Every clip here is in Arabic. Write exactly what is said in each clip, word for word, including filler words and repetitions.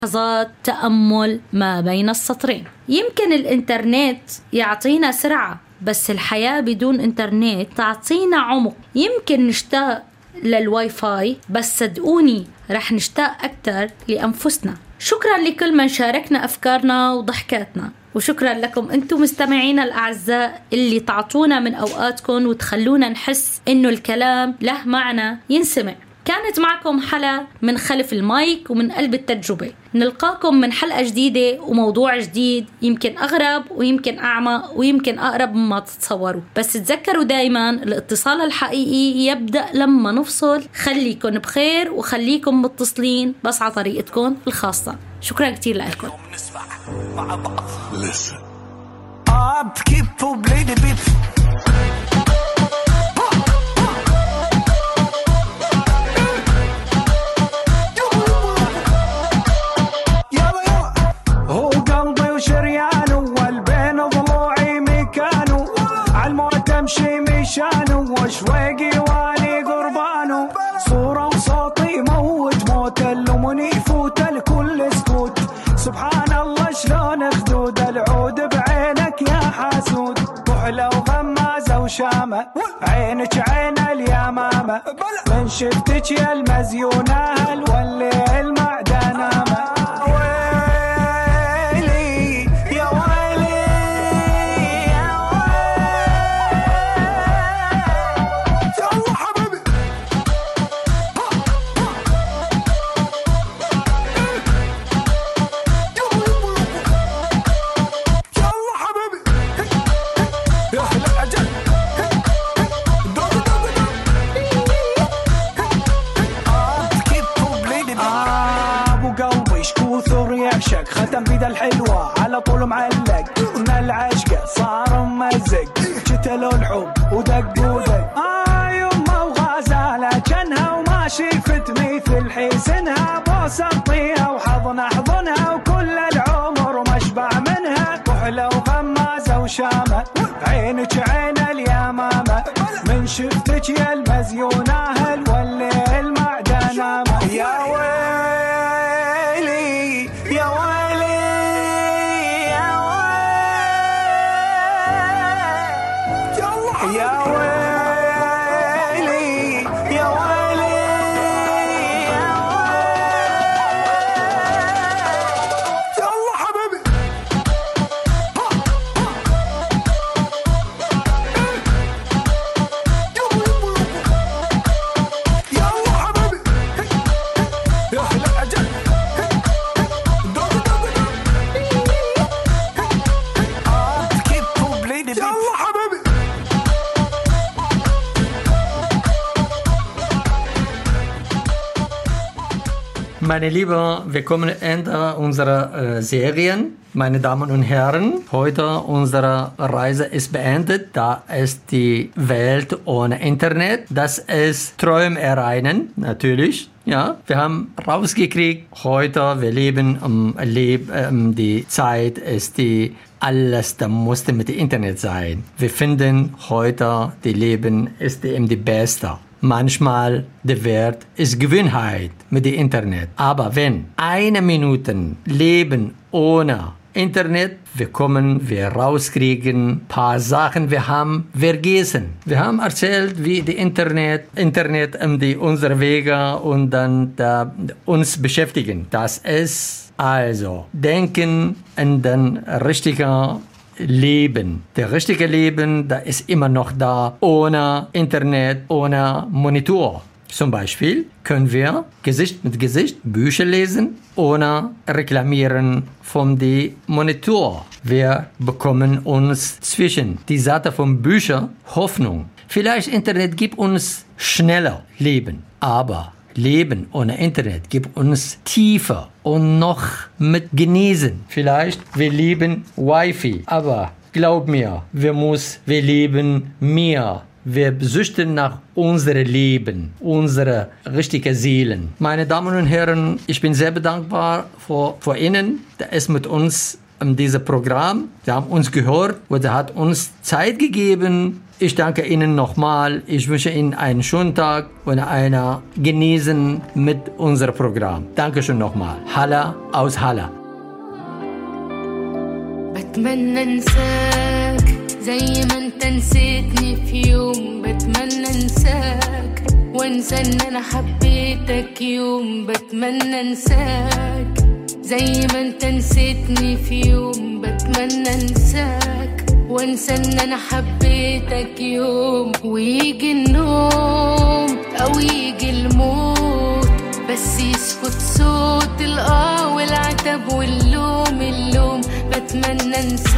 لحظات تأمل ما بين السطرين. يمكن الإنترنت يعطينا سرعة، بس الحياة بدون إنترنت تعطينا عمق. يمكن نشتاق للواي فاي، بس صدقوني رح نشتاق أكتر لأنفسنا. شكرا لكل من شاركنا أفكارنا وضحكاتنا، وشكرا لكم أنتم مستمعينا الأعزاء اللي تعطونا من أوقاتكم وتخلونا نحس إنه الكلام له معنى ينسمع. كانت معكم حلا من خلف المايك ومن قلب التجربة. نلقاكم من حلقة جديدة وموضوع جديد، يمكن أغرب ويمكن أعمق ويمكن أقرب مما تتصوروا. بس تذكروا دايما الاتصال الحقيقي يبدأ لما نفصل. خليكم بخير وخليكم متصلين بس على طريقتكم الخاصة. شكرا كتير لكم. وشويقي والي قربانو، صورة وصوتي موت موت اللومني يفوت الكل سكوت. سبحان الله شلون خدود العود بعينك يا حاسود، وحلى وغمازة وشامة عينك عين اليمامة، من شفتك يا المزيونة هل والليل معدنامة. ختم بيد الحلوة على طول معلق، من العشقة صار ممزق، جتلو الحب ودق ودق. آه يمه وغازالة جنها وما شفت مثل حسنها، بوسة طيها وحضن أحضنها وكل العمر مشبع منها. وحلى وغمازة وشامة عينك عين اليمامة، من شفتك يا المزيونة هل والليل معدنامة. يا ويلي يا ويلي يا ويلي يا ويلي يا ويلي يا ويلي. يلا حبيبي يلا حبيبي يا أهل أجل. Meine Lieben, wir kommen Ende unserer äh, Serien. Meine Damen und Herren, heute unsere Reise ist beendet. Da ist die Welt ohne Internet. Das ist Träumereien, natürlich. Ja, wir haben rausgekriegt, heute, wir leben, um, leb, um, die Zeit ist die, alles, da musste mit dem Internet sein. Wir finden heute, die Leben ist eben die beste. Manchmal der Wert ist Gewohnheit mit dem Internet. Aber wenn eine Minute Leben ohne Internet, wir kommen, wir rauskriegen, paar Sachen, wir haben vergessen. Wir haben erzählt, wie die Internet, Internet um die unsere Wege und dann da, uns beschäftigen. Das ist also denken an den richtigen Leben. Der richtige Leben, da ist immer noch da, ohne Internet, ohne Monitor. Zum Beispiel können wir Gesicht mit Gesicht Bücher lesen, ohne reklamieren von dem Monitor. Wir bekommen uns zwischen die Seite von Büchern Hoffnung. Vielleicht Internet gibt uns schneller Leben, aber Leben ohne Internet gibt uns tiefer und noch mit Genießen. Vielleicht wir lieben Wi-Fi, aber glaub mir, wir muss, wir lieben mehr. Wir süchten nach unserem Leben, unsere richtigen Seelen. Meine Damen und Herren, ich bin sehr dankbar für, für Ihnen, der ist mit uns in diesem Programm. Sie haben uns gehört und er hat uns Zeit gegeben, Ich danke Ihnen nochmal. Ich wünsche Ihnen einen schönen Tag und eine genießen mit unserem Programm. Dankeschön nochmal. Hala aus Hala. بتمنى انساك زي ما انت نسيتني في يوم. بتمنى انساك وانسى ان انا حبيتك يوم. بتمنى انساك زي ما انت نسيتني في يوم. بتمنى انساك وانسى ان انا حبيتك يوم. ويجي النوم او يجي الموت بس يسكت صوت الاه والعتب واللوم اللوم. بتمنى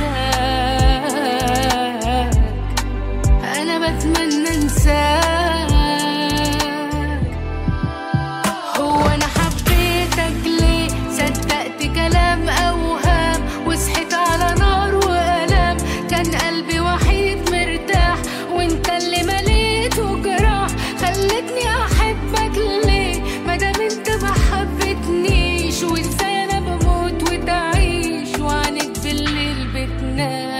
انساك انا بتمنى انساك. هو انا حبيتك ليه؟ صدقت كلام اوهام وصحيت على نار وألم. كان قلبي وحيد مرتاح وانت اللي مليته جراح. خلتني احبك ليه مادام انت ما حبتنيش؟ وازاي انا بموت وتعيش وعنك بالليل بتنام.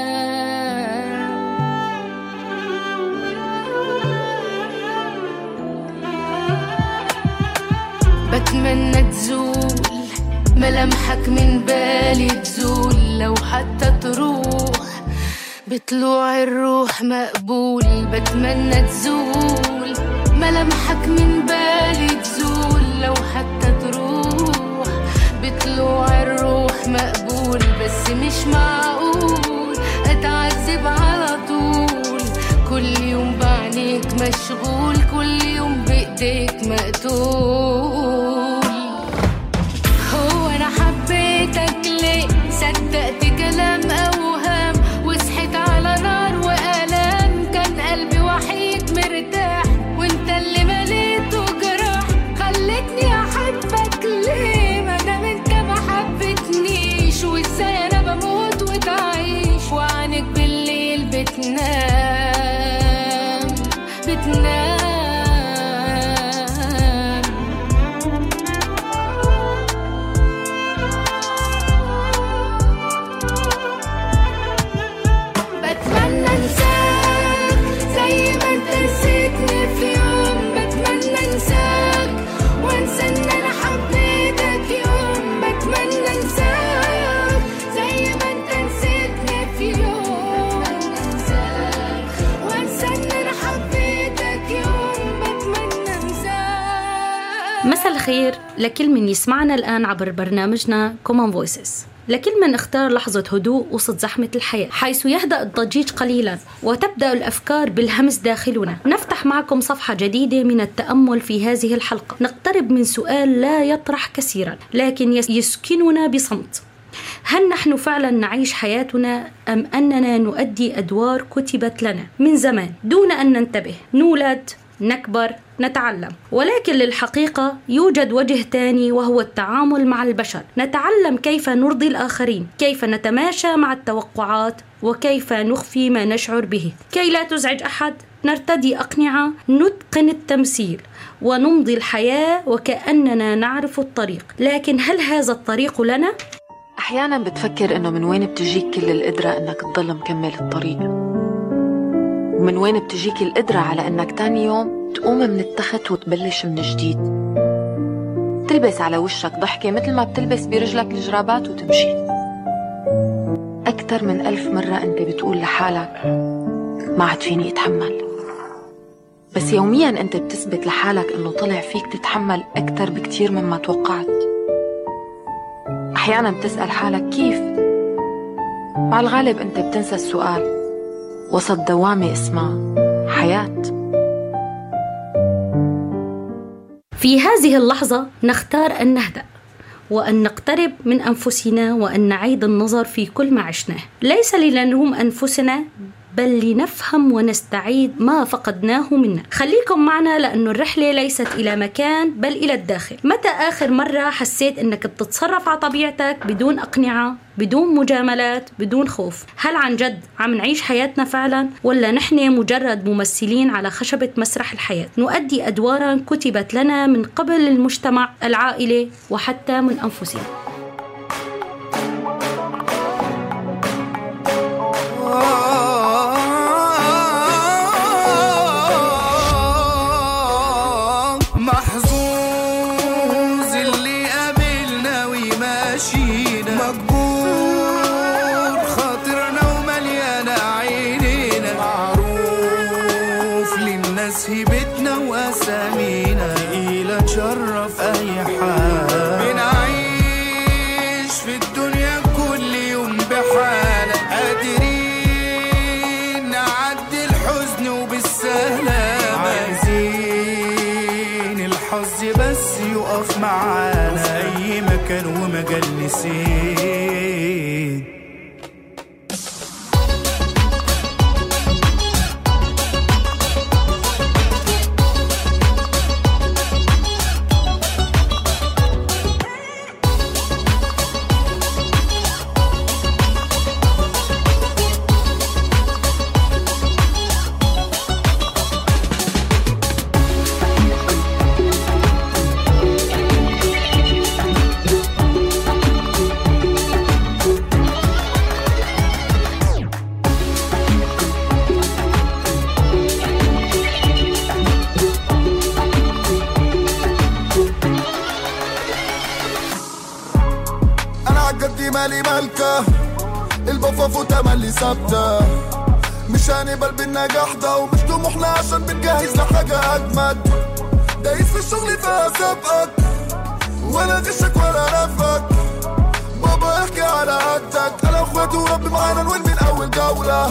بتمنى تزول ملامحك من بالي تزول. لو حتى تروح بطلوع الروح مقبول. بتمنى تزول ملامحك من بالي تزول. لو حتى تروح بطلوع الروح مقبول. بس مش معقول اتعذب على طول. كل يوم بعينيك مشغول. كل يوم بايديك مقتول. هو انا حبيتك ليه؟ صدقت كلام اوهام وصحيت على نار وألم. كان قلبي وحيد مرتاح وانت اللي مليته جراح. خلتني احبك ليه مادام انت ما حبتنيش؟ وازاي انا بموت وتعيش وعنك بالليل بتنام بتنام. بتمنى انساك زي ما انت نسيتني في يوم. بتمنى انساك وانسى ان انا حبيتك يوم. بتمنى انساك زي ما انت نسيتني في يوم. انساك وانسى ان انا حبيتك يوم. بتمنى انساك. مساء الخير لكل من يسمعنا الآن عبر برنامجنا Common Voices. لكل من اختار لحظة هدوء وسط زحمة الحياة حيث يهدأ الضجيج قليلا وتبدأ الأفكار بالهمس داخلنا. نفتح معكم صفحة جديدة من التأمل في هذه الحلقة. نقترب من سؤال لا يطرح كثيرا لكن يسكننا بصمت. هل نحن فعلا نعيش حياتنا أم أننا نؤدي أدوار كتبت لنا من زمان دون أن ننتبه؟ نولد، نكبر، نتعلم، ولكن للحقيقة يوجد وجه تاني وهو التعامل مع البشر. نتعلم كيف نرضي الآخرين، كيف نتماشى مع التوقعات، وكيف نخفي ما نشعر به كي لا تزعج أحد. نرتدي أقنعة، نتقن التمثيل ونمضي الحياة وكأننا نعرف الطريق. لكن هل هذا الطريق لنا؟ أحيانا بتفكر إنه من وين بتجيك كل القدرة إنك تضل مكمل الطريق، ومن وين بتجيك القدرة على إنك تاني يوم تقوم من التخت وتبلش من جديد. تلبس على وشك ضحكة مثل ما بتلبس برجلك الجرابات وتمشي. أكتر من ألف مرة أنت بتقول لحالك ما عاد فيني أتحمل، بس يوميا أنت بتثبت لحالك إنه طلع فيك تتحمل أكتر بكتير مما توقعت. أحيانا بتسأل حالك كيف؟ مع الغالب أنت بتنسى السؤال وسط دوامة اسمها حياة. في هذه اللحظة نختار أن نهدأ وأن نقترب من أنفسنا وأن نعيد النظر في كل ما عشناه، ليس لنلوم أنفسنا بل لنفهم ونستعيد ما فقدناه منا. خليكم معنا لأن الرحلة ليست إلى مكان بل إلى الداخل. متى آخر مرة حسيت أنك بتتصرف على طبيعتك بدون أقنعة، بدون مجاملات، بدون خوف؟ هل عن جد عم نعيش حياتنا فعلا ولا نحن مجرد ممثلين على خشبة مسرح الحياة نؤدي أدوارا كتبت لنا من قبل المجتمع، العائلة وحتى من أنفسنا؟ ماشينا، مجبور خاطرنا ومليانة عينينا، معروف للناس هيبتنا وأسامينا، تقيلة تشرف أي حال. بنعيش في الدنيا كل يوم بحالة، قادرين نعدي الحزن وبالسلامة، عايزين الحظ بس يقف معانا في أي مكان ومجال نسيت. مالي مالكة البفافو تملي ثابتة، مش هنقبل بالنجاح ده ومش طموحنا عشان بنجهز لحاجة أجمد. دايس في الشغل فيها سابقك ولا غشك ولا رفك، بابا احكي على قدك، أنا وأخواتي وربي معانا نوين من أول جولة.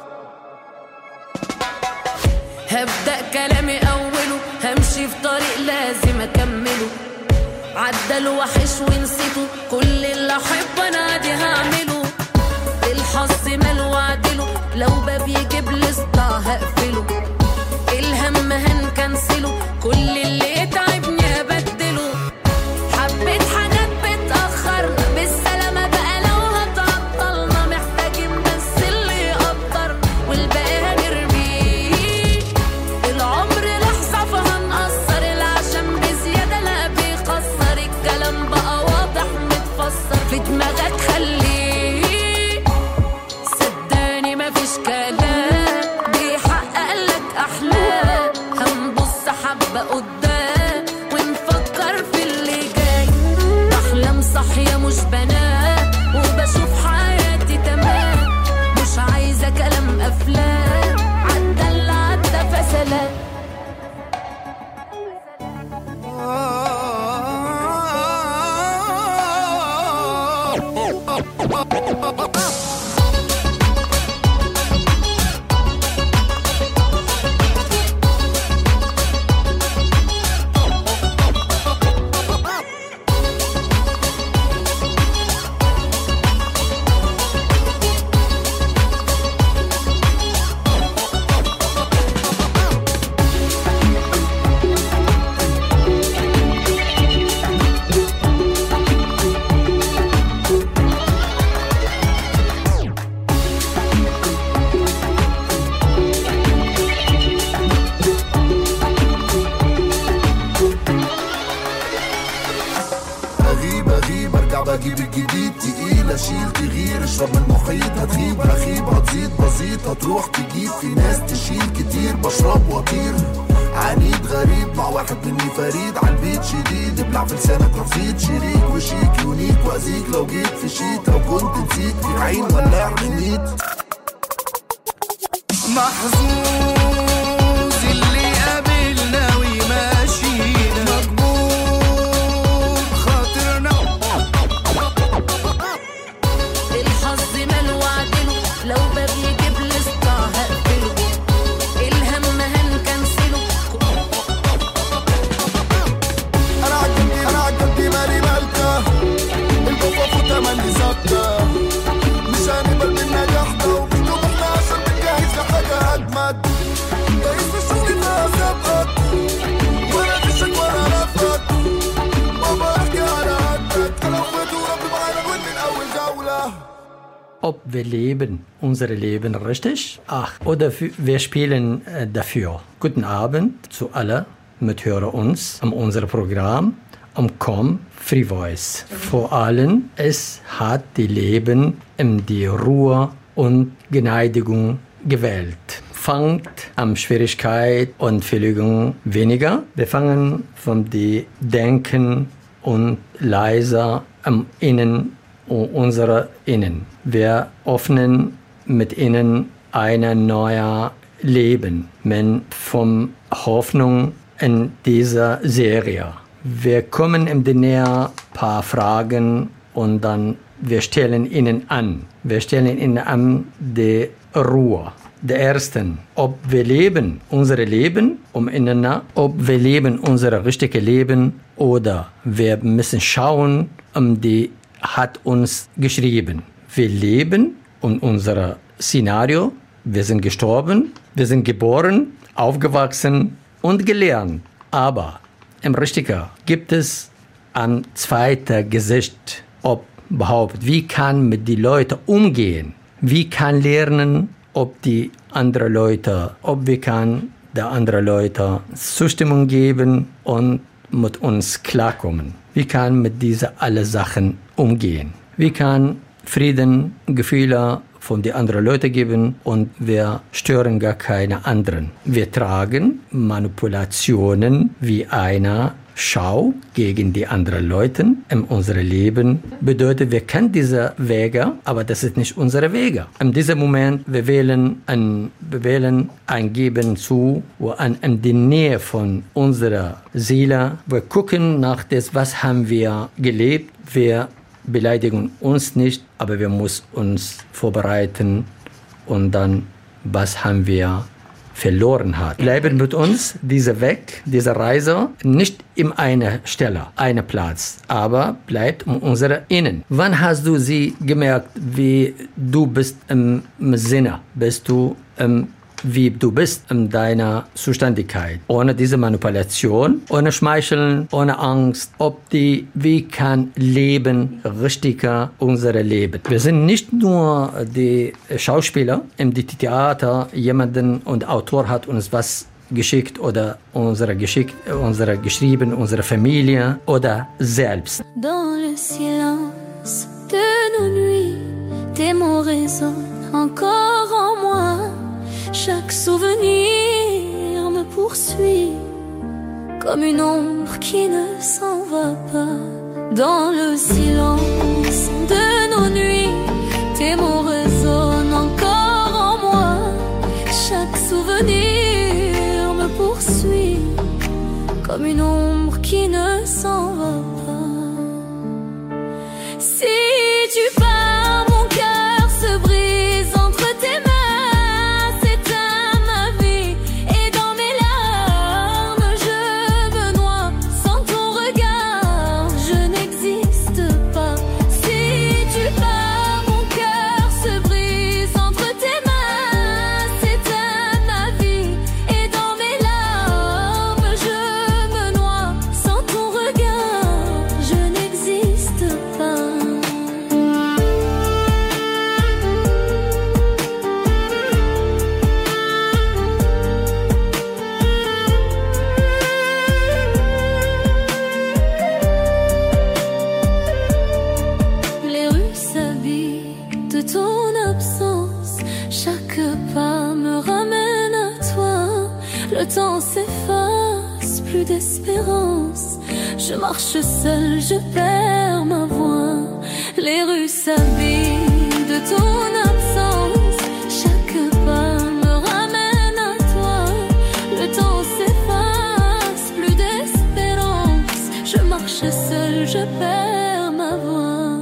هبدأ كلامي أوله، همشي في طريق لازم أكمله، عدى الوحش ونسيته، كل اللي أحب أنا عادي هعمله، الحظ مال وعدله، لو باب يجيب لسطع هقفله، الهم هنكنسله، كل اللي يتعبني هبدله، حبيت حاجات بتأخرنا بالسلامة بقى لو هتعطلنا، محتاجين بس اللي يقدرنا والباقي هنرميه، العمر لحظة فهنقصر، العشم بزيادة لا بيخسر، الكلام بقى واضح متفسر في دماغك خليه، صدقني مفيش كلام بيحقق لك أحلام، هنبص حبة قدام ونفكر في اللي جاي، بحلم صحية مش بنام وبشوف حياتي تمام، مش عايزة كلام أفلام، عدى اللي عدى فسلام. بجيب الجديد تقيل اشيل تغيير، اشرب من المحيط هتغيب هخيب هتزيد بسيط هتروح تجيب، في ناس تشيل كتير بشرب واطير، عنيد غريب مع واحد مني فريد، عالبيت شديد ابلع في لسانك رصيد، شريك وشيك يونيك وازيك لو جيت في شيت، لو كنت نسيت في عين ولا حنيت، محظوظ اللي قابلنا وماشينا، مجبور خاطرنا، الحظ مال وعدله، لو باب يجيب لسطع هقفله، الهم هنكنسله، أنا عجبتي أنا عجبتي مالي مالكة البفافو تملي ثابتة، مش هنقبل بالنجاح ده ومش طموحنا عشان بنجهز لحاجة أجمد، دايس في الشغل فيها سابقك ولا غشك ولا رفك، بابا احكي على قدك، أنا وأخواتي وربي معانا نوين من أول جولة. Ob wir leben unser Leben richtig? Ach, oder wir spielen dafür. Guten Abend zu alle Mithörer uns an unserem Programm am Com Free Voice. Vor allem, es hat die Leben in die Ruhe und Gneidigung gewählt. Fangt an Schwierigkeit und Verlegung weniger. Wir fangen von die Denken und leiser am Innen unserer Innen. Wir öffnen mit ihnen ein neues Leben, mit von Hoffnung in dieser Serie. Wir kommen in die Nähe ein paar Fragen und dann wir stellen ihnen an. Wir stellen ihnen an die Ruhe. Der ersten, ob wir leben unser Leben umeinander, ob wir leben unser richtiges Leben oder wir müssen schauen, um die hat uns geschrieben. Wir leben in unserem Szenario, wir sind gestorben, wir sind geboren, aufgewachsen und gelernt. Aber im Richtigen gibt es ein zweites Gesicht, ob überhaupt, wie kann mit den Leuten umgehen, wie kann lernen, ob die anderen Leute, ob wir kann der anderen Leute Zustimmung geben und mit uns klarkommen. Wie kann mit diesen alle Sachen umgehen? Wie kann Frieden, Gefühle von den anderen Leuten geben und wir stören gar keine anderen. Wir tragen Manipulationen wie eine Schau gegen die anderen Leute in unserem Leben. Bedeutet, wir kennen diese Wege, aber das ist nicht unsere Wege. In diesem Moment, wir wählen ein, wir wählen ein Geben zu, wo an, in die Nähe von unserer Seele, wir gucken nach das, was haben wir gelebt. Wir beleidigen uns nicht, aber wir müssen uns vorbereiten und dann, was haben wir verloren hat. Bleiben mit uns dieser Weg, diese Reise, nicht in einer Stelle, einer Platz, aber bleibt in unserer Innen. Wann hast du sie gemerkt, wie du bist im Sinne, bist du im wie du bist in deiner Zuständigkeit. Ohne diese Manipulation, ohne Schmeicheln, ohne Angst, ob die, wie kann Leben richtiger unser Leben. Wir sind nicht nur die Schauspieler im Theater, jemanden und Autor hat uns was geschickt oder unsere geschickt, unsere geschrieben, unsere Familie oder selbst. Dans le silence de nos nuits, tes mots résonnent encore en moi. Chaque souvenir me poursuit comme une ombre qui ne s'en va pas. Dans le silence de nos nuits, tes mots résonnent encore en moi. Chaque souvenir me poursuit comme une ombre qui ne s'en va pas. Si tu pars, mon cœur se brise entre tes mains. Le temps s'efface, plus d'espérance. Je marche seule, je perds ma voix. Les rues s'habillent de ton absence. Chaque pas me ramène à toi. Le temps s'efface, plus d'espérance. Je marche seule, je perds ma voix.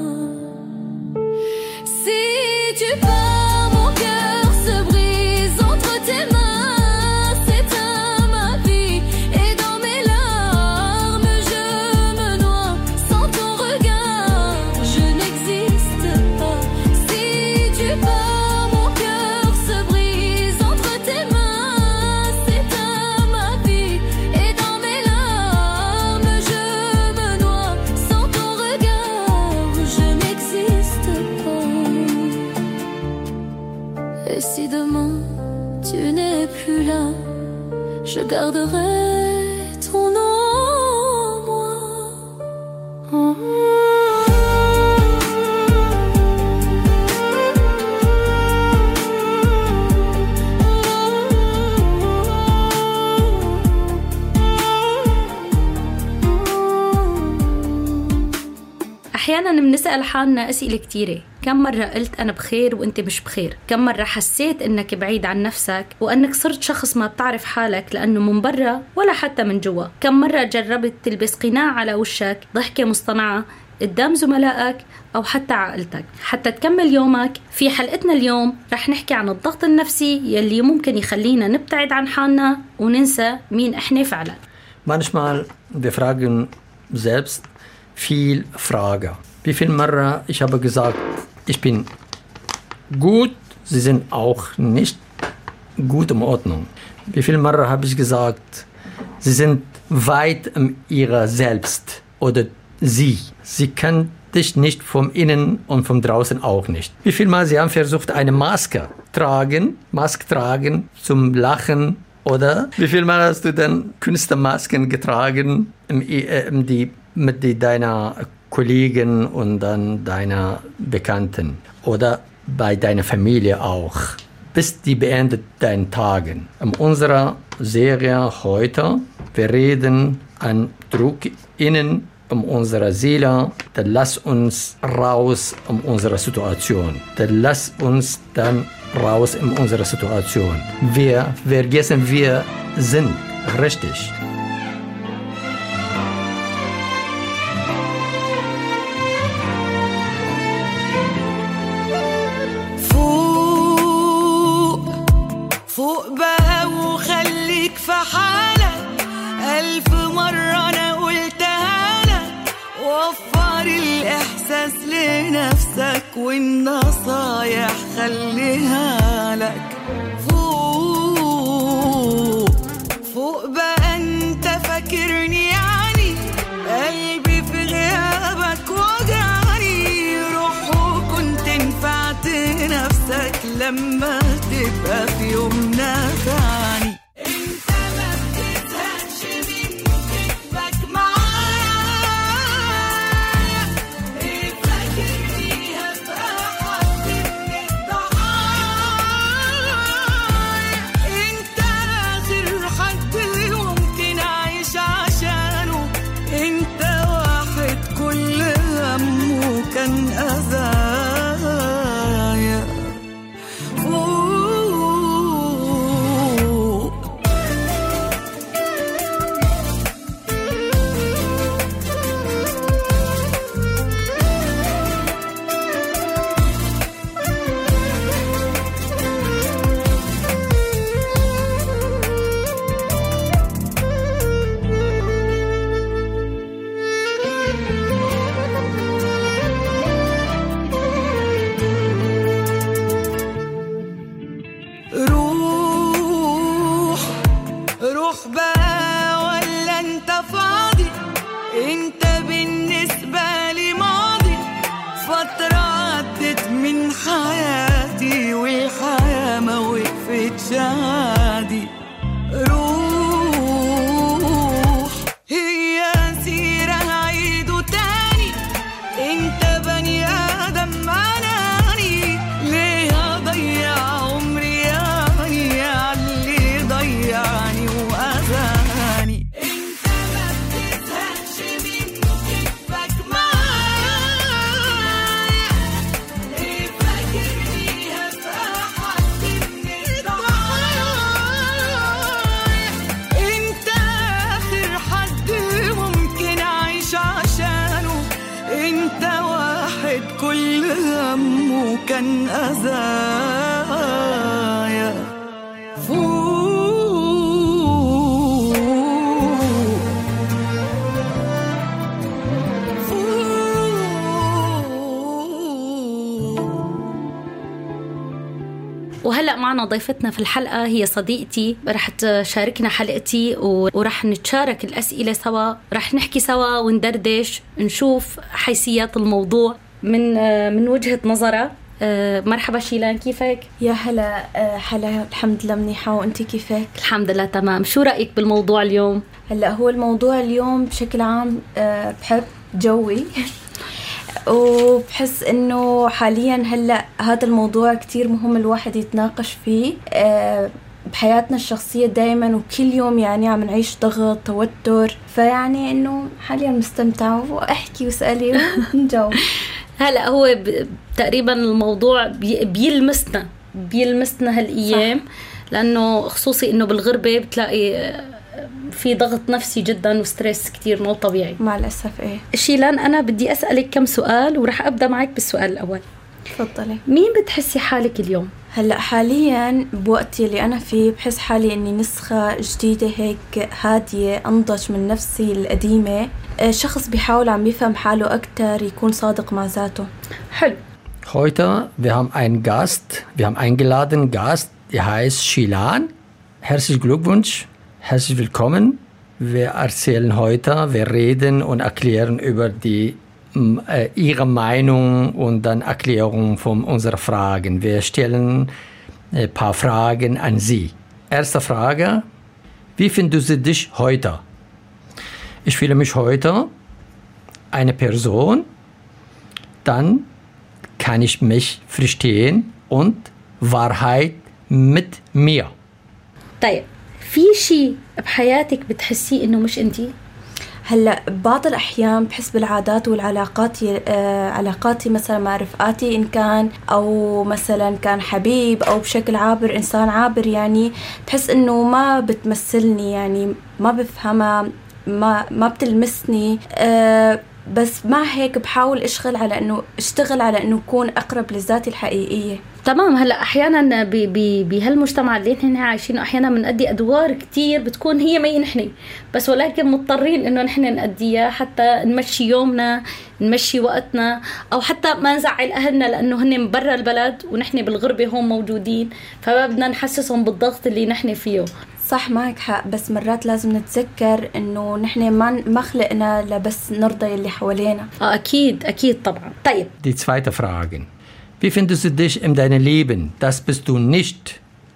Si tu pars, mon cœur se brise entre tes mains. Je garderai ton nom en moi. Oh. أحيانا نسأل حالنا أسئلة كتيرة. كم مرة قلت أنا بخير وأنت مش بخير؟ كم مرة حسيت أنك بعيد عن نفسك وأنك صرت شخص ما بتعرف حالك لأنه من برا ولا حتى من جوا؟ كم مرة جربت تلبس قناع على وشك، ضحكة مصطنعة قدام زملائك أو حتى عائلتك حتى تكمل يومك؟ في حلقتنا اليوم رح نحكي عن الضغط النفسي يلي ممكن يخلينا نبتعد عن حالنا وننسى مين إحنا فعلا. Manchmal wir fragen selbst viel Frage. Wie viel Mal ich habe gesagt, ich bin gut, sie sind auch nicht gut in Ordnung. Wie viel Mal habe ich gesagt, sie sind weit in ihrer selbst oder sie. Sie kann dich nicht vom Innen und vom Draußen auch nicht. Wie viel Mal sie haben versucht, eine Maske tragen, Maske tragen zum Lachen. Oder wie viel Mal hast du dann Künstlermasken getragen um die, mit die deiner Kollegen und dann deiner Bekannten? Oder bei deiner Familie auch? Bis die beendet deinen Tagen. In unserer Serie heute, wir reden an Druck innen um unsere Seele. Dann lass uns raus um unsere Situation. Dann lass uns dann raus in unserer Situation. Wir vergessen, wir sind richtig. فوق فوق بقى وخليك في حالك، ألف مرة أنا قلتها لك، وفر الإحساس لنفسك والنصايح خليها لك. فوق فوق بقى انت فاكرني يعني قلبي في غيابك وجعني، روح وكنت نفعت نفسك لما تبقى في يوم نفعني. انت ما بتزهقش من كتبك معايا، ايه فاكرني هبقى حد من الضحايا؟ انت اخر حد ممكن اعيش عشانه، انت واحد كل همه كان اذايا. روح بقى ولا انت فاضي؟ انت بالنسبة لي ماضي، فترة عدت من حياتي والحياة ما وقفتش عادي. روح هي سيرة هعيده تاني، انت بني آدم أناني، ليه هضيع عمري يعني عاللي ضيعني وأذاني. انت ما بتزهقش من كتبك معايا، ليه فاكرني هبقى حد من الضحايا؟ انت آخر حد ممكن أعيش عشانه، انت واحد كل همه كان أذايا. فوق وهلأ معنا ضيفتنا في الحلقة هي صديقتي، رح تشاركنا حلقتي ورح نتشارك الأسئلة سوا، رح نحكي سوا وندردش نشوف حيثيات الموضوع من من وجهة نظرها. مرحبا شيلان، كيفك؟ يا هلا. حلا، الحمد لله منيحة، وانتي كيفك؟ الحمد لله تمام. شو رأيك بالموضوع اليوم؟ هلا هو الموضوع اليوم بشكل عام بحب جوي وبحس انه حاليا هلا هذا الموضوع كتير مهم الواحد يتناقش فيه بحياتنا الشخصية دايما، وكل يوم يعني عم نعيش ضغط توتر، فيعني انه حاليا مستمتعة، واحكي واسألي ونجاوب. هلا هو ب... تقريبا الموضوع بي... بيلمسنا بيلمسنا هالأيام، لأنه خصوصي إنه بالغربة بتلاقي في ضغط نفسي جدا وستريس كتير مو طبيعي مع الأسف. إيه شيلان، أنا بدي أسألك كم سؤال ورح أبدأ معك بالسؤال الأول. تفضلي. مين بتحسي حالك اليوم؟ هلأ حاليا بوقتي اللي أنا فيه بحس حالي إني نسخة جديدة هيك هادية أنضج من نفسي القديمة، شخص بيحاول عم يفهم حاله أكتر، يكون صادق مع ذاته. حلو. Heute, wir haben einen Gast, wir haben eingeladen Gast, der heißt Shilan. Herzlichen Glückwunsch, herzlich willkommen. Wir erzählen heute, wir reden und erklären über die, äh, ihre Meinung und dann Erklärung von unseren Fragen. Wir stellen ein paar Fragen an Sie. Erste Frage, wie findest du dich heute? Ich fühle mich heute eine Person, dann kann ich mich verstehen und Wahrheit mit mir. طيب في شيء بحياتك بتحسيه إنه مش أنتي؟ هلا بعض الأحيان بحس بالعادات والعلاقات آه علاقاتي مثلا مع رفقاتي إن كان أو مثلا كان حبيب أو بشكل عابر إنسان عابر، يعني بحس إنه ما بتمثلني، يعني ما بفهمها، ما ما بتلمسني. آه بس مع هيك بحاول اشتغل على انه اشتغل على انه اكون اقرب لذاتي الحقيقيه. تمام. هلا احيانا بهالمجتمع اللي نحن عايشينه احيانا بنأدي ادوار كتير بتكون هي ما نحن بس، ولكن مضطرين انه نحن نأديها حتى نمشي يومنا، نمشي وقتنا، او حتى ما نزعل اهلنا لانه هن برا البلد ونحن بالغربه هون موجودين، فما بدنا نحسسهم بالضغط اللي نحن فيه. صح معك حق، بس مرات لازم نتذكر انه نحن ما ما خلقنا لبس نرضي اللي حوالينا. اه اكيد اكيد طبعا. طيب Die zweite Frage. Wie findest du dich in deinem Leben? Das bist du nicht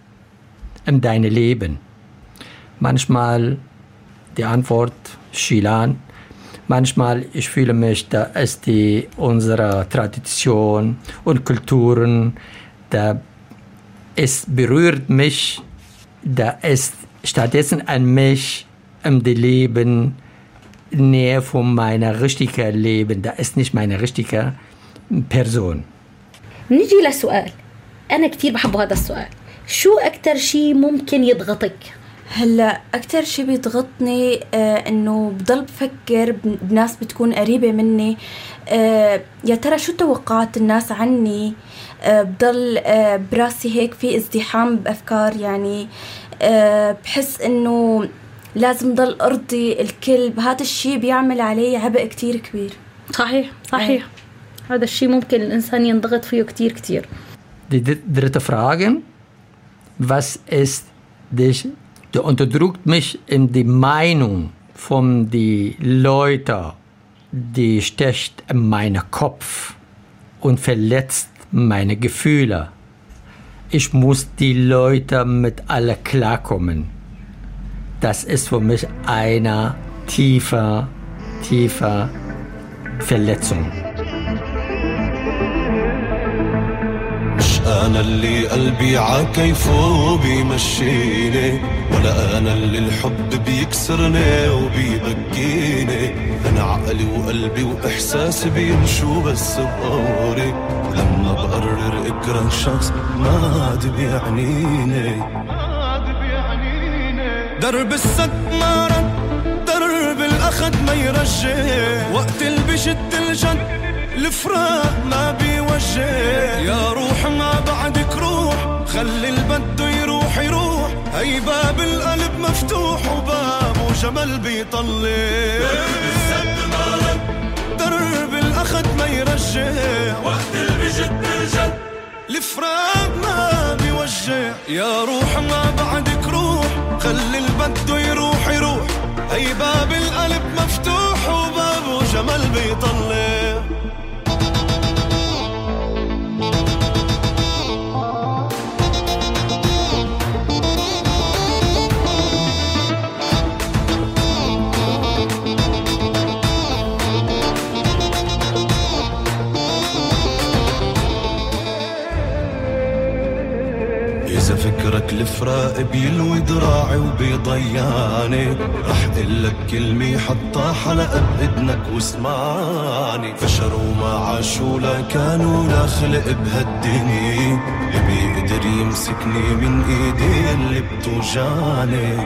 in deinem Leben. Manchmal die Antwort Shilan. Manchmal ich fühle mich, da ist die unsere Tradition und Kulturen, da es berührt mich, da ist stattdessen an mich im Leben näher von meiner richtigen Leben. Da ist nicht meine richtige Person. نيجي لسؤال أنا كتير بحب هذا السؤال، شو أكتر شيء ممكن يضغطك؟ هلا أكتر شيء بيضغطني آه إنه بضل بفكر بناس بتكون قريبة مني، آه يا ترى شو توقعات الناس عني، آه بضل آه براسي هيك في ازدحام بأفكار، يعني آه بحس إنه لازم ضل أرضي الكل، هذا الشيء بيعمل علي عبء كتير كبير. صحيح صحيح. آه. هذا الشيء ممكن الإنسان ينضغط فيه كتير كتير. Die dritte Frage, was ist dich, du unterdrückt mich in die Meinung von den Leuten, die sticht in meinen Kopf und verletzt meine Gefühle. Ich muss die Leute mit alle klarkommen. Das ist für mich eine tiefe, tiefe Verletzung. أنا اللي قلبي عكيفه بيمشيني، ولا أنا اللي الحب بيكسرني وبيبكيني. أنا عقلي وقلبي وإحساسي بيمشوا بس بقوري، ولما بقرر أكره شخص ما عاد بيعنيني. درب السد ما رد، درب الأخد ما يرجع، وقت اللي بشد الجد الفراق ما بيوجه. يا روح ما بعدك روح، خلي البد يروح يروح، هي باب القلب مفتوح وبابه جمل بيطلع. درب السد ما رد، درب الأخد ما يرجع، وقت اللي بجد الجد الفراق ما بيوجه. يا روح ما بعدك روح، خلي البد يروح يروح، هي باب القلب مفتوح وبابه جمل بيطلع. إذا فكرك الفراق بيلوي دراعي وبيضيعني رح قلك كلمة حتى حلقة بإذنك واسمعني. فشروا ما عاشوا لا كانوا لا خلق بهالدنيا بيقدر يمسكني من ايدي اللي بتوجعني.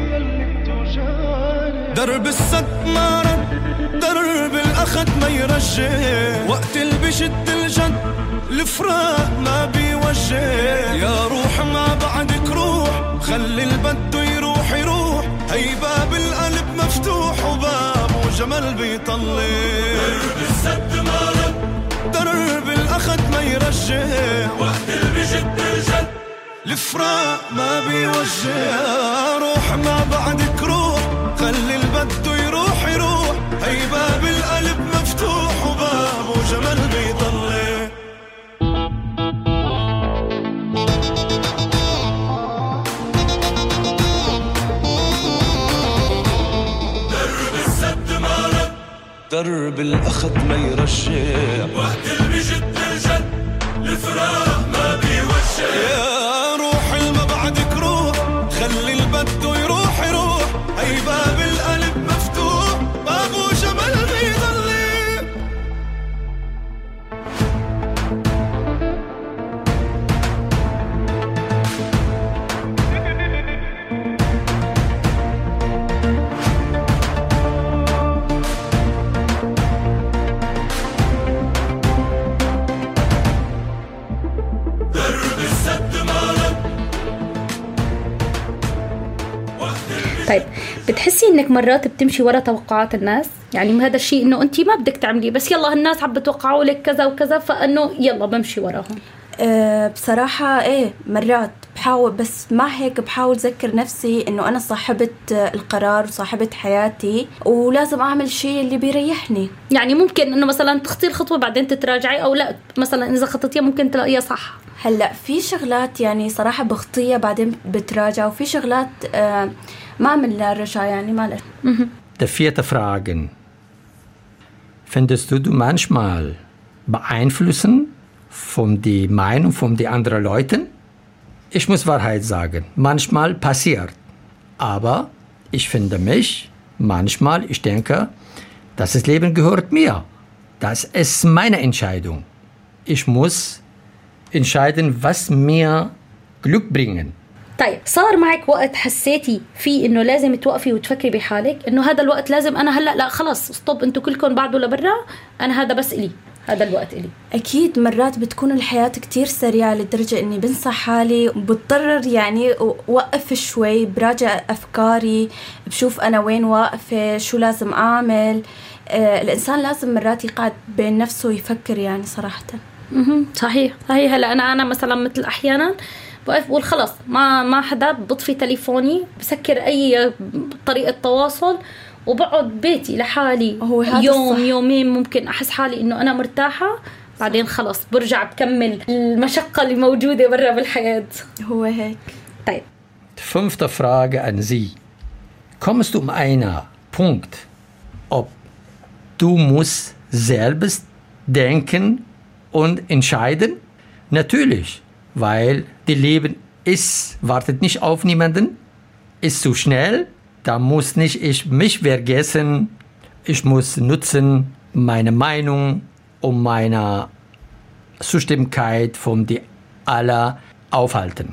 درب السد ما رد درب الأخد ما يرجع وقت اللي بشد الجد الفراق ما بيوجه. يا روح ما بعدك روح خلي البد يروح يروح هي باب القلب مفتوح وباب وجمال بيطلع. درب السد ما رد درب الأخد ما يرجع وقت اللي بشد الجد الفراق ما بيوجه. يا روح ما بعدك روح خلي البد يروح يروح هي باب القلب مفتوح وباب وجمال بيطلع. درب السد ما رد درب الأخد ما يرجع وقت اللي بيجد الجد الفراق ما بيوجه. يا روح ما بعدك روح خلي البد يروح يروح هي باب القلب مفتوح باب وجمال بيضل. طيب بتحسي انك مرات بتمشي ورا توقعات الناس؟ يعني هذا الشيء انه انت ما بدك تعمليه بس يلا الناس عم بتوقعوا لك كذا وكذا فانه يلا بمشي وراهم. أه بصراحة ايه مرات بحاول بس مع هيك بحاول أذكر نفسي انه انا صاحبة القرار وصاحبة حياتي ولازم اعمل شيء اللي بيريحني. يعني ممكن انه مثلا تخطي الخطوة بعدين تتراجعي او لا مثلا اذا خطيتيها ممكن تلاقيها صح. هلا في شغلات يعني صراحة بخطيها بعدين بتراجع وفي شغلات أه ما عمل رجع يعني ما له. Der vierte Fragen. Findest du du manchmal beeinflussen von die Meinung von die anderen Leuten? Ich muss Wahrheit sagen. Manchmal passiert. Aber ich finde mich, manchmal, ich denke, das Leben gehört mir. Das ist meine Entscheidung. Ich muss entscheiden, was mir Glück bringen. طيب صار معك وقت حسيتي فيه انه لازم توقفي وتفكري بحالك انه هذا الوقت لازم انا هلا لا خلاص ستوب انتوا كلكم بعدوا لبرا انا هذا بس إلي هذا الوقت إلي؟ اكيد مرات بتكون الحياة كتير سريعة لدرجة اني بنسى حالي وبضطر يعني وقف شوي براجع افكاري بشوف انا وين واقفة شو لازم اعمل. آه الانسان لازم مرات يقعد بين نفسه ويفكر يعني صراحة. صحيح صحيح. هلا انا انا مثلا مثل احيانا بقف بقول خلاص ما ما حدا بطفي تليفوني بسكر اي طريقه تواصل وبقعد بيتي لحالي هو يوم الصح. يومين ممكن احس حالي انه انا مرتاحه بعدين خلاص برجع بكمل المشقه اللي موجوده برا بالحياه. هو هيك. طيب Fünfte Frage an Sie. Kommst du um einen Punkt, ob du musst selbst denken und entscheiden? Natürlich. Weil das Leben ist, wartet nicht auf niemanden, ist zu schnell, da muss nicht ich mich vergessen, ich muss nutzen meine Meinung und meine Zustimmigkeit von die aller aufhalten.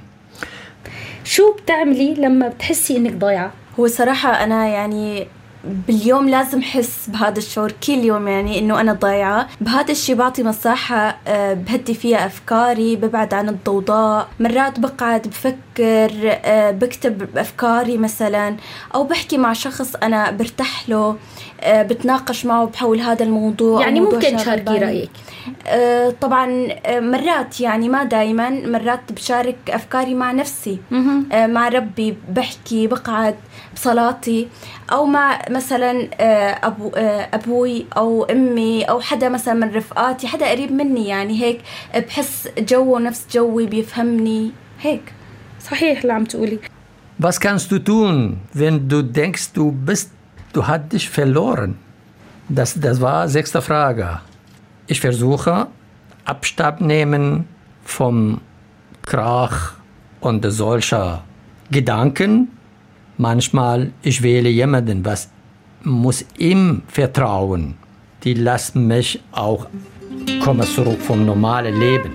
شو بتعملي لما بتحسي انك ضايعة؟ هو صراحة انا يعني باليوم لازم حس بهذا الشعور كل يوم يعني انه انا ضايعه. بهذا الشيء بعطي مساحه بهدي فيها افكاري ببعد عن الضوضاء. مرات بقعد بفكر بكتب افكاري مثلا او بحكي مع شخص انا برتاح له بتناقش معه بحول هذا الموضوع. يعني ممكن تشاركي رايك؟ طبعا مرات يعني ما دايما مرات بشارك افكاري مع نفسي مع ربي بحكي بقعد بصلاتي او مع مثلا أبو أبوي أو أمي أو حدا مثلا من رفقاتي حدا قريب مني يعني هيك بحس جوه نفس جوي بيفهمني هيك. صحيح اللي عم تقولي. Was kannst du tun, wenn du denkst, du bist, du hast dich verloren? Das, das war sechste Frage. Ich versuche Abstand nehmen vom Krach Und solche Gedanken, manchmal, ich wähle jemanden, was muss ihm vertrauen. Die lassen mich auch kommen zurück vom normalen Leben.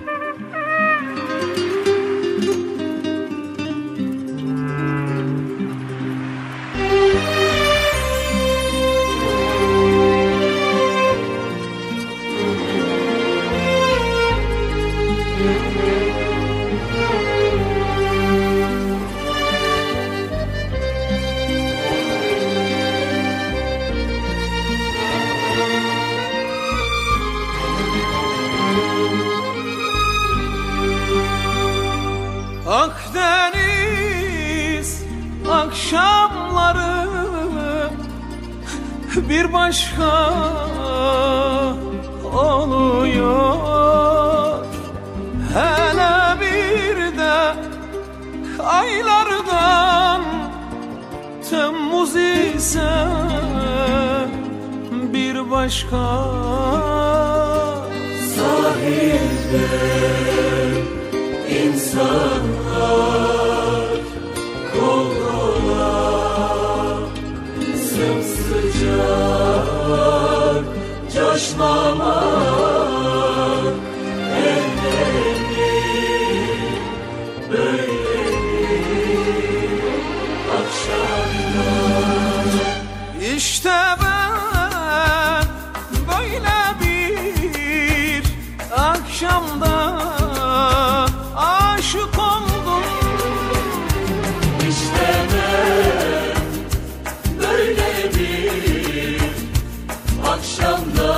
Akdeniz akşamları bir başka oluyor. Hele bir de aylardan Temmuz ise bir başka. Sahilde İnsanlar kol kola sımsıcak coşmamak ellerini böyle bir akşamlar. İşte ben böyle bir akşamda aşık oldum. İşte ben böyle bir akşamda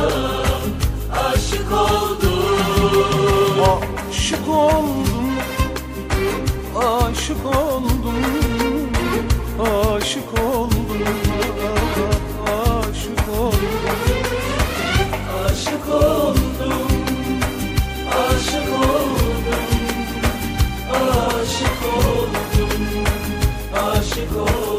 aşık oldum. Aşık oldum, aşık oldum, aşık oldum, aşık oldum, aşık oldum, aşık oldum. Aşık oldum, aşık oldum.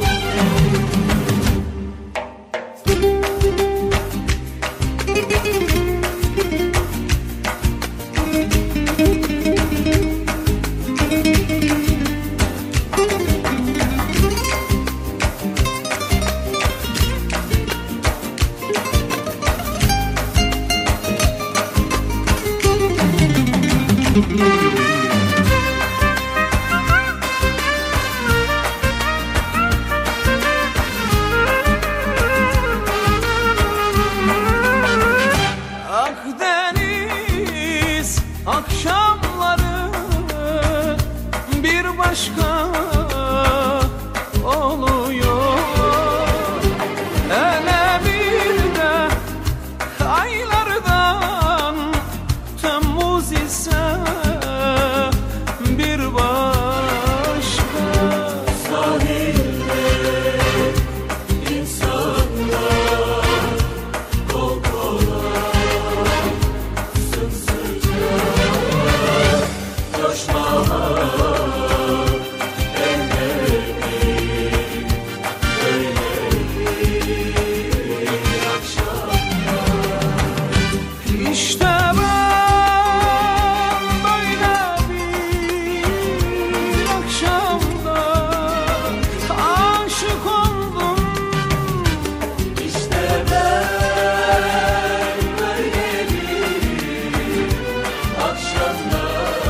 Akdeniz akşamları bir başka oluyor. Hele bir de aylardan Temmuz ise bir başka. Sahilde insanlar kol kola sımsıcak coşmamak ellerini böyle bir akşamlar. İşte ben böyle bir akşamda aşık oldum. İşte ben böyle bir akşamda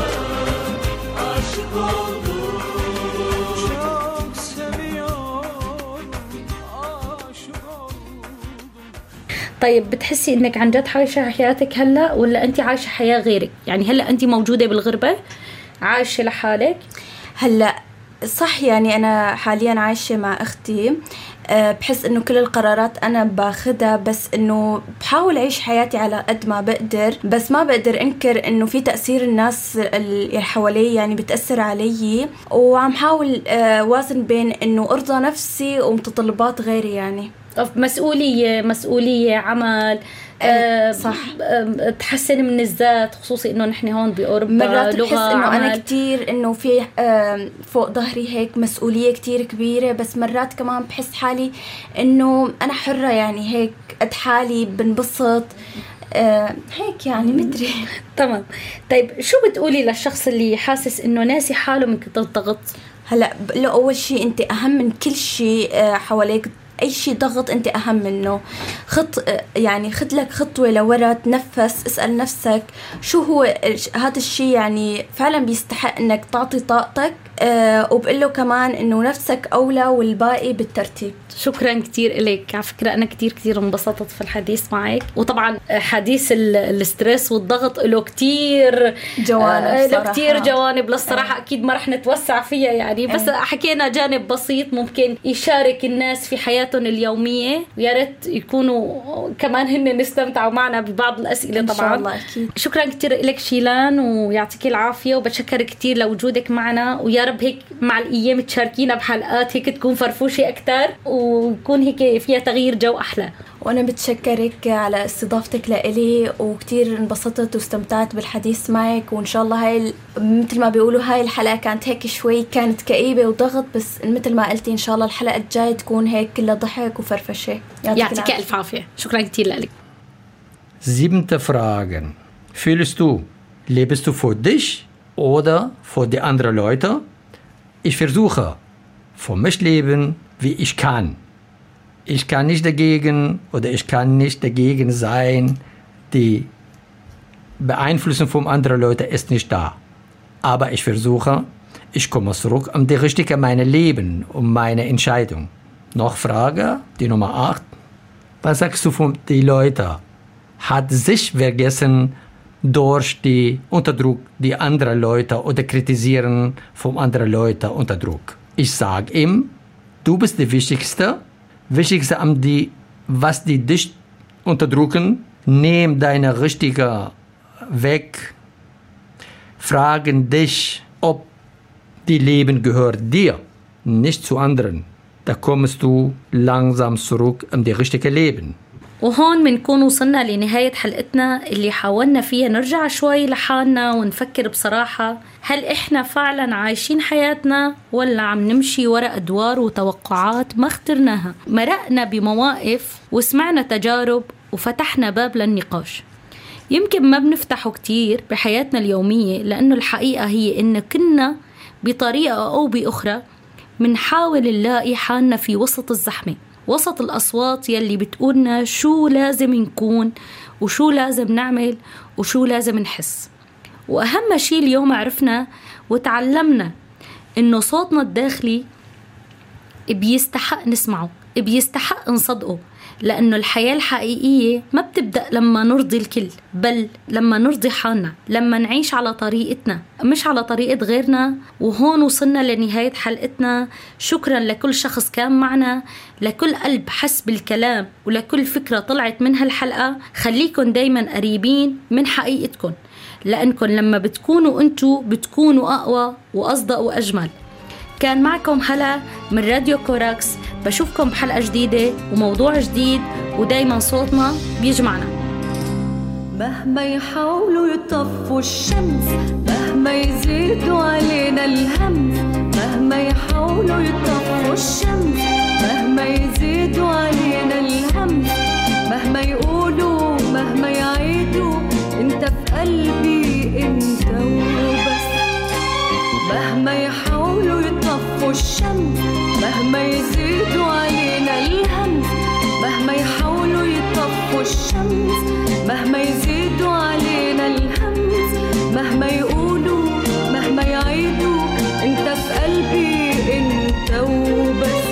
aşık oldum. Çok seviyorum, aşık oldum. طيب بتحسي انك عن جد عايشة حياتك هلا ولا انت عايشة حياة غيرك؟ يعني هلا انت موجودة بالغربة عايشة لحالك؟ هلا صح، يعني أنا حاليا عايشة مع أختي. أه بحس إنه كل القرارات أنا باخدها، بس إنه بحاول أعيش حياتي على قد ما بقدر، بس ما بقدر أنكر إنه في تأثير الناس اللي حوالي يعني بتأثر علي، وعم حاول أه وازن بين إنه أرضى نفسي ومتطلبات غيري. يعني مسؤولية مسؤولية عمل أه صح، أه تحسن من الذات، خصوصي إنه نحن هون بأوروبا مرات لغة بحس إنه عمل. أنا كتير إنه في أه فوق ظهري هيك مسؤولية كتير كبيرة، بس مرات كمان بحس حالي إنه أنا حرة، يعني هيك قد حالي بنبسط. آه هيك يعني مدري. تمام. طيب شو بتقولي للشخص اللي حاسس إنه ناسي حاله من كتر الضغط؟ هلا لو أول شيء أنت أهم من كل شيء حواليك، أي شيء ضغط أنت أهم منه. خط يعني خد لك خطوة لورا، تنفس، اسأل نفسك شو هو هذا الشيء يعني فعلا بيستحق إنك تعطي طاقتك، أه وبقول له كمان إنه نفسك أولى والباقي بالترتيب. شكرا كتير إليك. على فكرة أنا كتير كتير انبسطت في الحديث معك، وطبعا حديث الستريس والضغط له كتير جوانب، له كتير جوانب للصراحة. أكيد ما رح نتوسع فيها يعني، بس حكينا جانب بسيط ممكن يشارك الناس في حياتهم اليومية، ويا ريت يكونوا كمان هن نستمتعوا معنا ببعض الأسئلة طبعا. إن شاء الله أكيد. شكرا كتير إلك شيلان، ويعطيك العافية، وبتشكر كتير لوجودك معنا، ويا رب هيك مع الأيام تشاركينا بحلقات هيك تكون فرفوشة أكتر، ويكون هيك فيها تغيير جو أحلى. وأنا بتشكرك على استضافتك لإلي، وكتير انبسطت واستمتعت بالحديث معك، وإن شاء الله هاي مثل ما بيقولوا هاي الحلقة كانت هيك شوي كانت كئيبة وضغط، بس مثل ما قلتي إن شاء الله الحلقة الجاية تكون هيك كلها ضحك وفرفشة. يعطيك ألف عافية. شكرا كتير لك. Siebente Fragen. Fühlst du, lebst du für dich oder für die anderen Leute? Ich versuche, für mich leben, wie ich kann. Ich kann nicht dagegen oder ich kann nicht dagegen sein. Die Beeinflussung von anderen Leuten ist nicht da. Aber ich versuche, ich komme zurück um die richtige meine Leben, um meine Entscheidung. Noch Frage, die Nummer acht. Was sagst du von den Leuten? Hat sich vergessen durch die Unterdruck, die anderen Leute oder kritisieren von anderen Leuten unter Druck. Ich sage ihm, du bist die Wichtigste. Wichtigste am die, was die dich unterdrücken, nimm deine richtige weg. Fragen dich, ob die Leben gehört dir, nicht zu anderen. Da kommst du langsam zurück um die richtige Leben. وهون منكون وصلنا لنهاية حلقتنا اللي حاولنا فيها نرجع شوي لحالنا ونفكر بصراحة، هل إحنا فعلا عايشين حياتنا ولا عم نمشي وراء أدوار وتوقعات ما اخترناها؟ مرقنا بمواقف وسمعنا تجارب وفتحنا باب للنقاش يمكن ما بنفتحه كتير بحياتنا اليومية، لأنه الحقيقة هي إن كنا بطريقة أو بأخرى منحاول نلاقي حالنا في وسط الزحمة، وسط الأصوات يلي بتقولنا شو لازم نكون وشو لازم نعمل وشو لازم نحس. وأهم شيء اليوم عرفنا وتعلمنا إنه صوتنا الداخلي بيستحق نسمعه، بيستحق نصدقه، لأنه الحياة الحقيقية ما بتبدأ لما نرضي الكل، بل لما نرضي حالنا، لما نعيش على طريقتنا مش على طريقة غيرنا. وهون وصلنا لنهاية حلقتنا. شكرا لكل شخص كان معنا، لكل قلب حس بالكلام، ولكل فكرة طلعت من هالحلقة. خليكن دايما قريبين من حقيقتكن، لأنكن لما بتكونوا أنتوا بتكونوا أقوى وأصدق وأجمل. كان معكم هلا من راديو كوراكس، بشوفكم بحلقة جديدة وموضوع جديد، ودايما صوتنا بيجمعنا. مهما يحاولوا يطفوا الشمس، مهما يزيدوا علينا الهم، مهما يحاولوا يطفوا الشمس، مهما يزيدوا علينا الهم، مهما يقولوا مهما يعيدوا، انت في قلبي انت وبس. مهما يحاولوا يطفوا الشمس، مهما يزيدوا علينا الهم، مهما يحاولوا يطفوا الشمس، مهما يزيدوا علينا الهم، مهما يقولوا مهما يعيدوا، انت في قلبي انت وبس.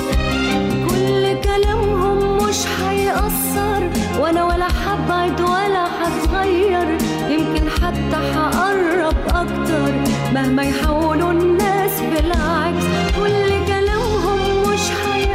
كل كلامهم مش حيأثر، وانا ولا حبعد ولا حتغير، يمكن حتى حقرب اكتر مهما يحاولوا الناس، بالعكس كل كلامهم مش حيأثر.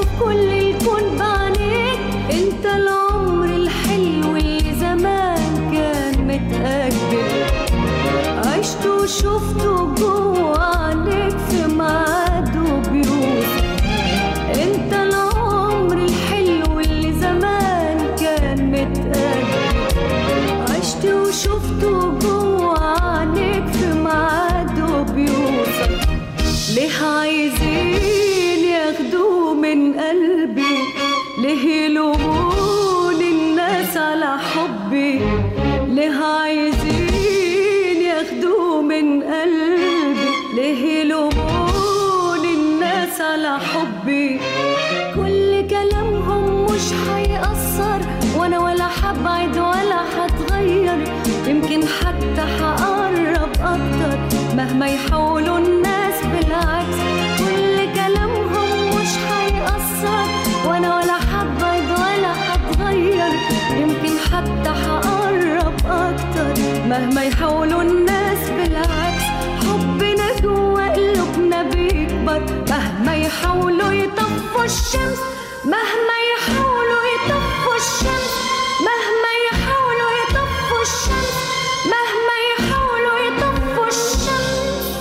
أشوف كل الكون بعينيك. انت العمر الحلو اللي زمان كان متأجل، عشت وشفته جوا عينيك في ميعاد وبيوت. انت العمر الحلو اللي زمان كان متأجل، عشت وشفته جوا عينيك في ميعاد وبيوت. ليه عايزين ياخدوه من قلبي؟ ليه يلومون الناس على حبي؟ ليه عايزين ياخدوه من قلبي؟ ليه يلومون الناس على حبي؟ كل كلامهم مش هيأثر، وانا ولا حبعد ولا هتغير. يمكن حتى هقرب اكتر مهما يحاولوا الناس، بالعكس كل كلامهم مش هيأثر، وانا ولا حبعد ولا هتغير. يمكن حتى هقرب اكتر مهما يحاولوا الناس، بالعكس حبنا جوا قلوبنا بيكبر. مهما يحاولوا يطفوا الشمس، مهما يحاولوا يطفوا الشمس، مهما يحاولوا يطفوا الشمس، مهما يحاولوا يطفوا الشمس.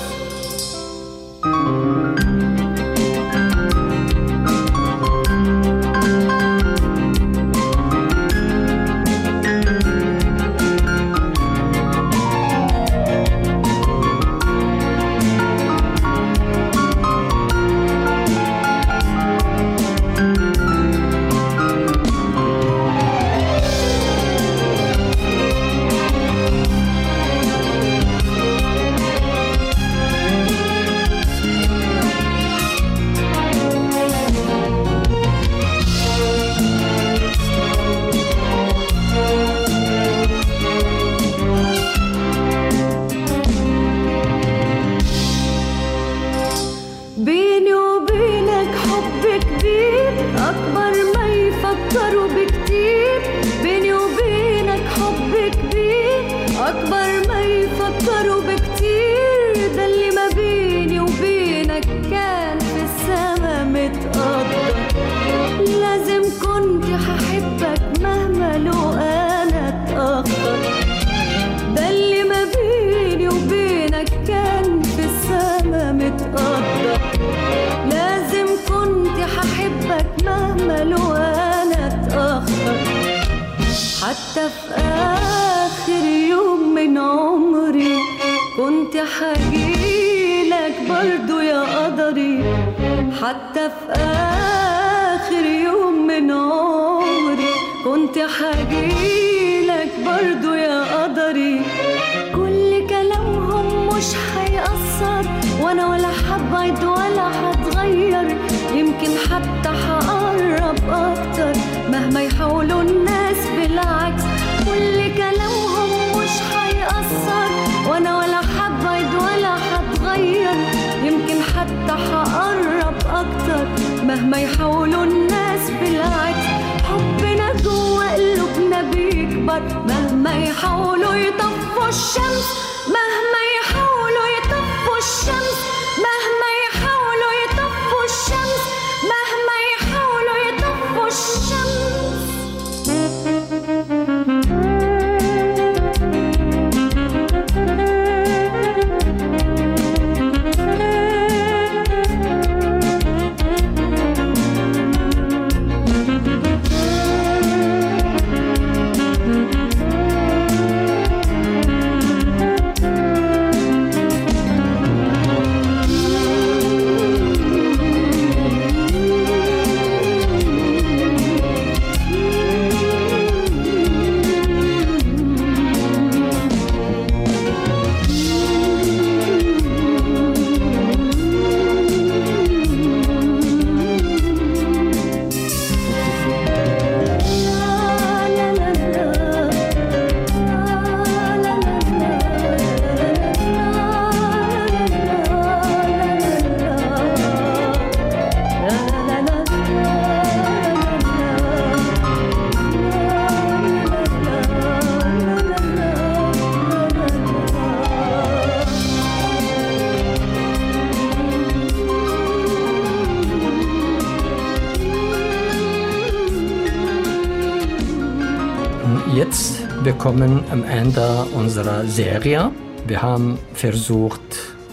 بيني وبينك حب كبير أكبر ما يفكروا بكتير. بيني وبينك حب كبير أكبر ما يفكروا بكتير. ده اللي ما بيني وبينك كان في السما متقدر. لازم كنت هحبك مهما لو أنا اتأخر. ده اللي ما بيني وبينك كان في السما متقدر. لازم كنت هحبك مهما لو أنا اتأخر. حتى في آخر يوم من عمري كنت هجيلك برضو يا قدري. حتى في آخر يوم من عمري كنت هجيلك برضو يا قدري. كل كلامهم مش هيأثر، وانا ولا حبعد ولا هتغير. يمكن حتى هقرب اكتر مهما يحاولوا الناس، بالعكس كل كلامهم مش هيأثر، وانا ولا حبعد ولا هتغير. يمكن حتى هقرب اكتر مهما يحاولوا الناس، بالعكس حبنا جوا قلوبنا بيكبر. مهما يحاولوا يطفوا الشمس، مهما يحاولوا يطفوا الشمس، مهما يحاولوا يطفوا الشمس، مهما يحاولوا يطفوا الشمس. Jetzt, wir kommen am Ende unserer Serie. Wir haben versucht,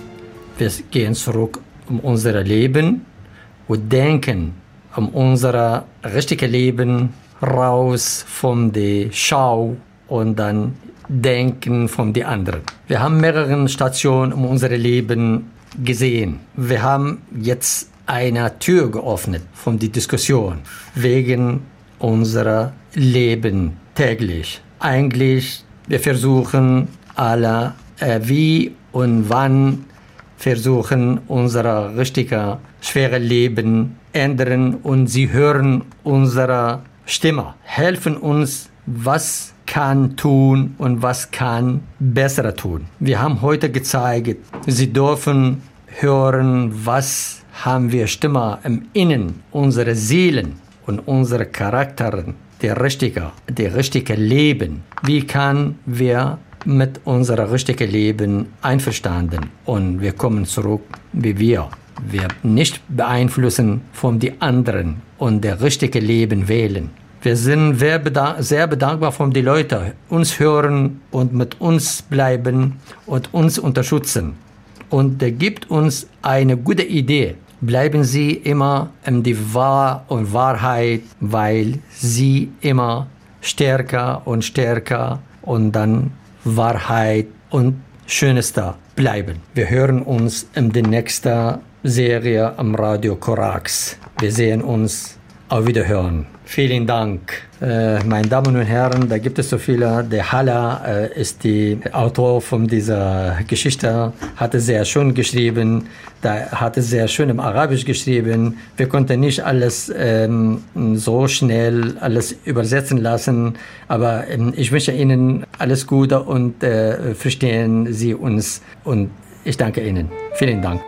wir gehen zurück um unser Leben und denken um unser richtiges Leben raus von der Schau und dann denken von den anderen. Wir haben mehrere Stationen um unser Leben gesehen. Wir haben jetzt eine Tür geöffnet von der Diskussion wegen unserer Leben täglich. Eigentlich, wir versuchen alle, äh, wie und wann versuchen, unser richtiges, schweres Leben ändern und sie hören unsere Stimme, helfen uns, was kann tun und was kann besser tun. Wir haben heute gezeigt, sie dürfen hören, was haben wir Stimme im Innen, unsere Seelen und unsere Charakter, der richtige, der richtige Leben. Wie kann wir mit unserem richtigen Leben einverstanden und wir kommen zurück wie wir. Wir nicht beeinflussen von den anderen und der richtige Leben wählen. Wir sind sehr, bedank- sehr bedankbar von den Leuten, uns hören und mit uns bleiben und uns unterstützen. Und der gibt uns eine gute Idee. Bleiben Sie immer in die Wahr und Wahrheit, weil Sie immer stärker und stärker und dann Wahrheit und Schönster bleiben. Wir hören uns in der nächsten Serie am Radio Korax. Wir sehen uns. Auf Wiederhören. Vielen Dank. Äh, meine Damen und Herren, da gibt es so viele. Der Hala äh, ist der Autor von dieser Geschichte, hat es sehr schön geschrieben, da hat es sehr schön im Arabisch geschrieben. Wir konnten nicht alles ähm, so schnell alles übersetzen lassen, aber ähm, ich wünsche Ihnen alles Gute und äh, verstehen Sie uns und ich danke Ihnen. Vielen Dank.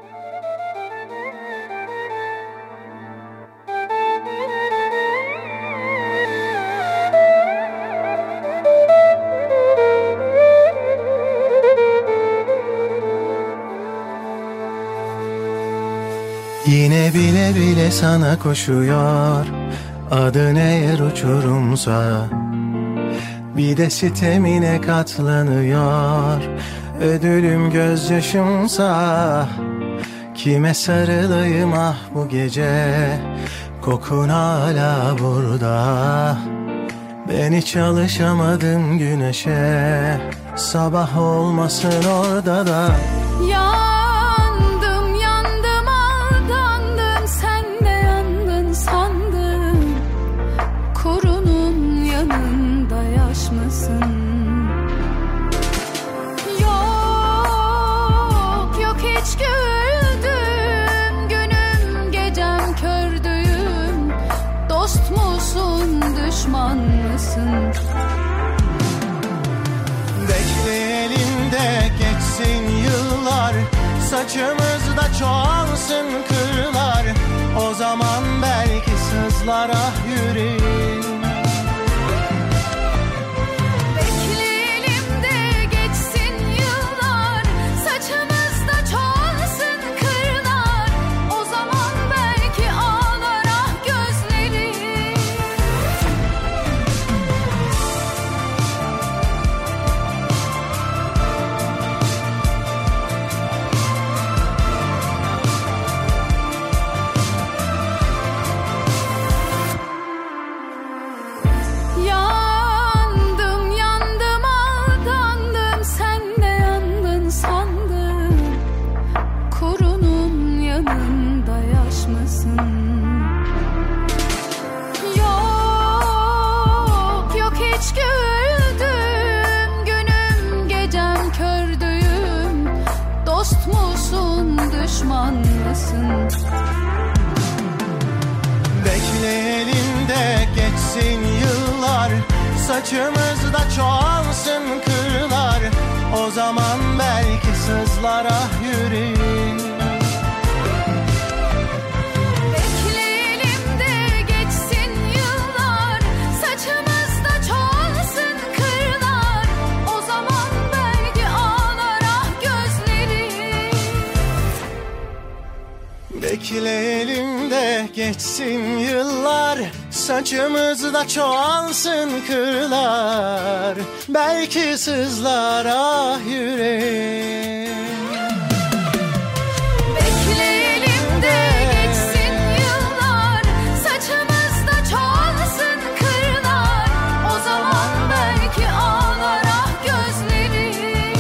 Yine bile bile sana koşuyor, adın eğer uçurumsa, bir de sitemine katlanıyor, ödülüm gözyaşımsa. Kime sarılayım ah bu gece, kokun hala burada. Ben hiç alışamadım güneşe, sabah olmasın orada da. Yandım yandım aldandım, sen de yandın sandım. Kurunun yanında yaş mısın? Yok yok hiç güldüm, günüm gecem kördüğüm. Dost musun düşman mısın? Bekleyelim de geçsin yıllar, saçımızda çoğalsın kırlar. O zaman belki sızlar ah yüreğim. Bekleyelim de geçsin yıllar, saçımızda çoğalsın kırlar. O zaman belki ağlar ah gözlerim. Yandım yandım aldandım, sen de yandın sandım. Kurunun yanında yaş mısın? Yok yok hiç güldüm, günüm gecem kördüğüm. Dost musun düşman mısın? Bekleyelim de geçsin yıllar, saçımızda çoğalsın kırlar. O zaman belki sızlar ah yüreğim. Bekleyelim de geçsin yıllar, saçımızda çoğalsın kırlar. O zaman belki ağlar ah gözlerim. Bekleyelim de geçsin yıllar, Saçımızda çoğalsın kırlar, belki sızlar ah yüreğim. Bekleyelim de geçsin yıllar, saçımızda çoğalsın kırlar, o zaman belki ağlar ah gözlerim.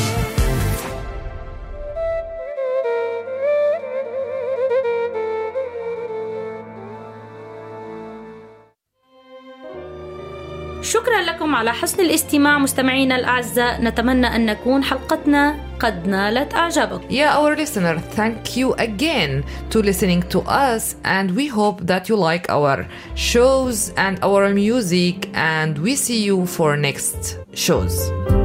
شكرا لكم على حسن الاستماع مستمعينا الأعزاء. نتمنى أن نكون حلقتنا قد نالت أعجابكم. Yeah, our listener, thank you again to listening to us, and we hope that you like our shows and our music, and we see you for next shows.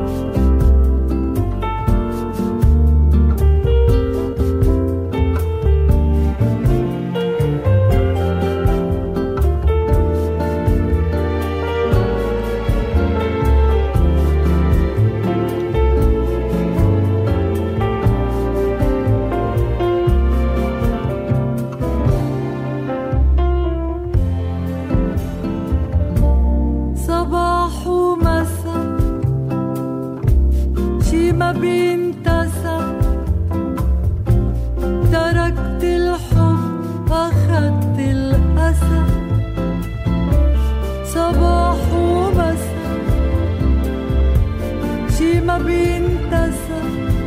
صباح ومساء شي ما بينتسى، تركت الحب أخدت الأسى. صباح ومساء شي ما بينتسى،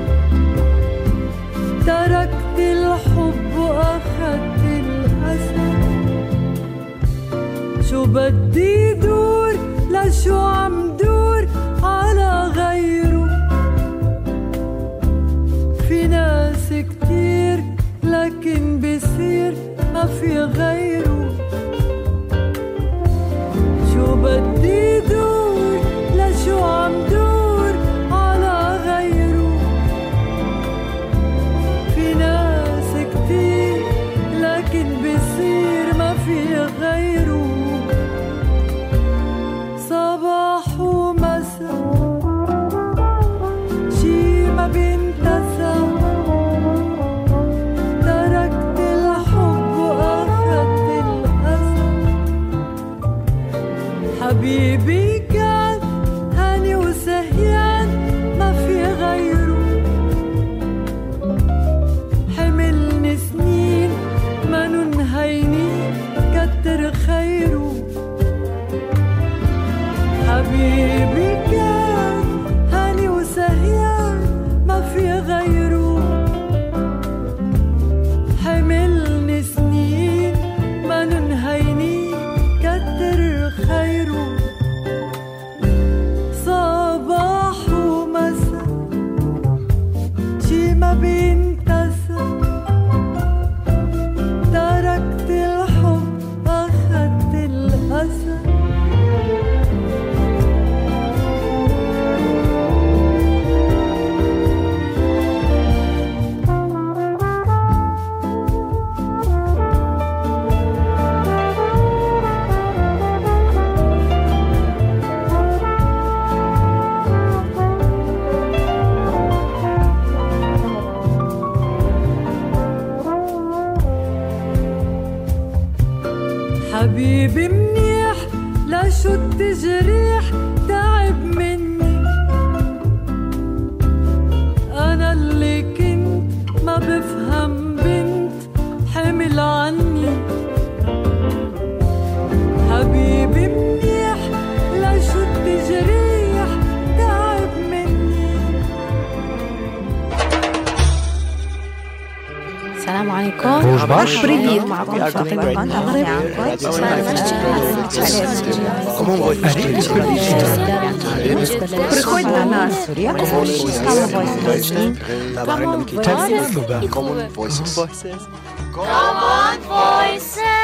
تركت الحب وأخدت الأسى. شو بدي دور لشو عم دور على غيره، في ناس كتير لكن بصير ما في غيره. شو بدي دور لشو عم دور على غيره، في ناس كتير لكن بصير ما في غيره. صباح ومساء شي ما بينتسى، تركت الحب وأخدت الأسى. حبيبي كان هاني وسهيان ما في غيره، حملني سنين ما ننهيني كتر خيره. حبيبي كان هاني وسهيان ما في غيره، حملني سنين ما ننهيني كتر خيره. صباح ومساء شي ما بينتسى، تركت الحب أخدت الأسى. حبيبي منيح لشو التجريح تعب مني، أنا اللي كنت ما بفهم بنت حمل عني. حبيبي منيح لشو التجريح تعب مني. السلام عليكم. روج باش. بريد معكم فاطمة المغرب. Common Voices.